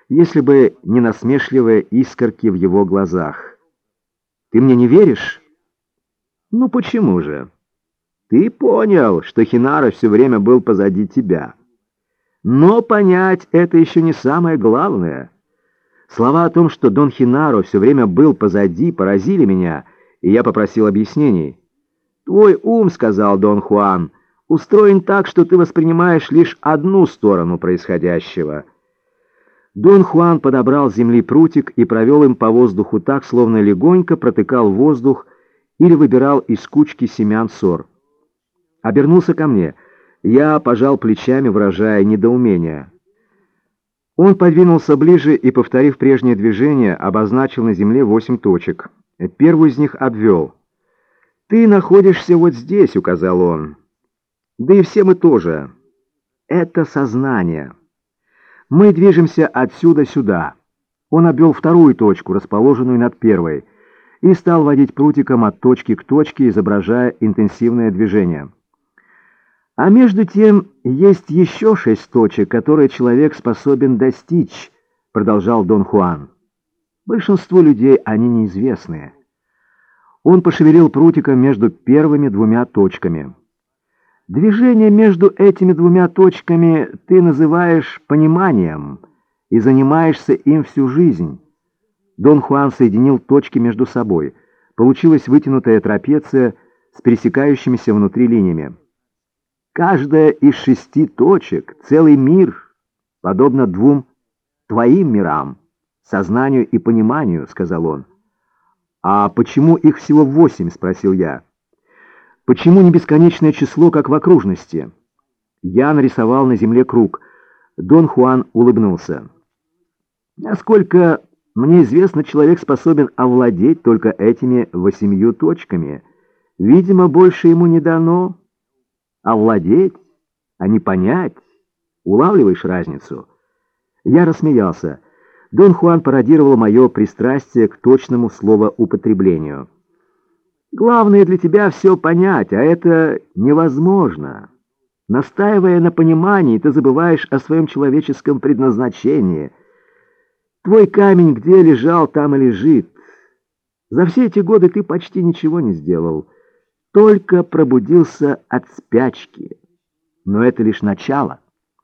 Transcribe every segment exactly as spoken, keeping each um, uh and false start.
если бы не насмешливые искорки в его глазах. «Ты мне не веришь?» «Ну почему же? Ты понял, что Хинара все время был позади тебя. Но понять это еще не самое главное. Слова о том, что Дон Хинаро все время был позади, поразили меня, и я попросил объяснений. «Твой ум, — сказал Дон Хуан, — устроен так, что ты воспринимаешь лишь одну сторону происходящего». Дон Хуан подобрал с земли прутик и провел им по воздуху так, словно легонько протыкал воздух или выбирал из кучки семян сор. Обернулся ко мне. Я пожал плечами, выражая недоумение. Он подвинулся ближе и, повторив прежнее движение, обозначил на земле восемь точек. Первую из них обвел. «Ты находишься вот здесь», — указал он. «Да и все мы тоже. Это сознание. Мы движемся отсюда сюда». Он обвел вторую точку, расположенную над первой, и стал водить прутиком от точки к точке, изображая интенсивное движение. «А между тем есть еще шесть точек, которые человек способен достичь», — продолжал Дон Хуан. «Большинству людей они неизвестны». Он пошевелил прутиком между первыми двумя точками. «Движение между этими двумя точками ты называешь пониманием и занимаешься им всю жизнь». Дон Хуан соединил точки между собой. Получилась вытянутая трапеция с пересекающимися внутри линиями. «Каждая из шести точек — целый мир, подобно двум твоим мирам, сознанию и пониманию», — сказал он. «А почему их всего восемь?» — спросил я. «Почему не бесконечное число, как в окружности?» Я нарисовал на земле круг. Дон Хуан улыбнулся. «Насколько мне известно, человек способен овладеть только этими восемью точками. Видимо, больше ему не дано. Овладеть, а не понять. Улавливаешь разницу?» Я рассмеялся. Дон Хуан пародировал мое пристрастие к точному словоупотреблению. «Главное для тебя все понять, а это невозможно. Настаивая на понимании, ты забываешь о своем человеческом предназначении. Твой камень где лежал, там и лежит. За все эти годы ты почти ничего не сделал, только пробудился от спячки. Но это лишь начало».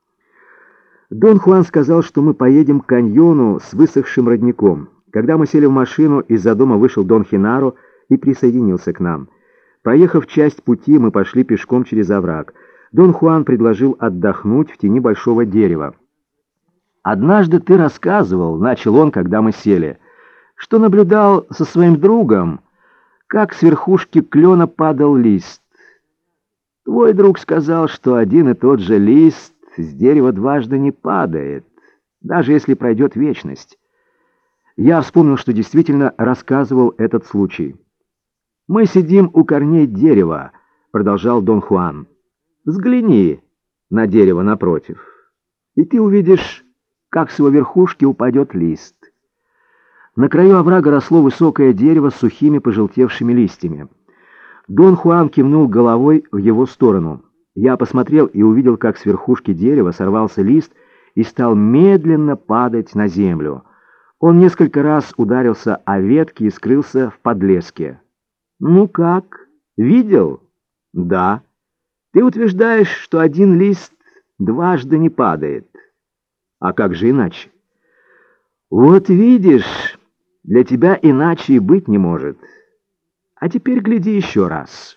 Дон Хуан сказал, что мы поедем к каньону с высохшим родником. Когда мы сели в машину, из-за дома вышел Дон Хинаро и присоединился к нам. Проехав часть пути, мы пошли пешком через овраг. Дон Хуан предложил отдохнуть в тени большого дерева. «Однажды ты рассказывал, — начал он, когда мы сели, — что наблюдал со своим другом, как с верхушки клена падал лист. Твой друг сказал, что один и тот же лист с дерева дважды не падает, даже если пройдет вечность». Я вспомнил, что действительно рассказывал этот случай. «Мы сидим у корней дерева», — продолжал Дон Хуан. «Взгляни на дерево напротив, и ты увидишь, как с его верхушки упадет лист». На краю оврага росло высокое дерево с сухими пожелтевшими листьями. Дон Хуан кивнул головой в его сторону. Я посмотрел и увидел, как с верхушки дерева сорвался лист и стал медленно падать на землю. Он несколько раз ударился о ветки и скрылся в подлеске. «Ну как? Видел?» «Да». «Ты утверждаешь, что один лист дважды не падает. А как же иначе?» «Вот видишь, для тебя иначе и быть не может. А теперь гляди еще раз».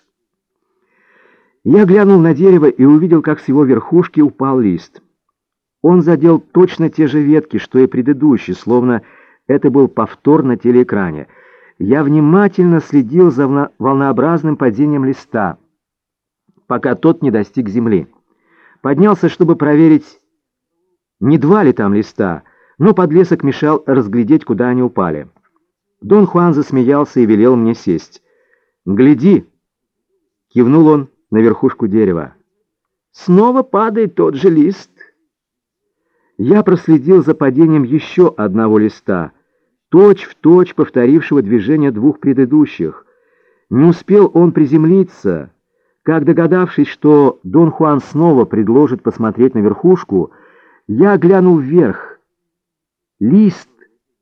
Я глянул на дерево и увидел, как с его верхушки упал лист. Он задел точно те же ветки, что и предыдущий, словно это был повтор на телеэкране. Я внимательно следил за волнообразным падением листа, пока тот не достиг земли. Поднялся, чтобы проверить, не два ли там листа, но подлесок мешал разглядеть, куда они упали. Дон Хуан засмеялся и велел мне сесть. «Гляди!» — кивнул он на верхушку дерева. «Снова падает тот же лист». Я проследил за падением еще одного листа, точь-в-точь повторившего движение двух предыдущих. Не успел он приземлиться, как, догадавшись, что Дон Хуан снова предложит посмотреть на верхушку, я глянул вверх Лист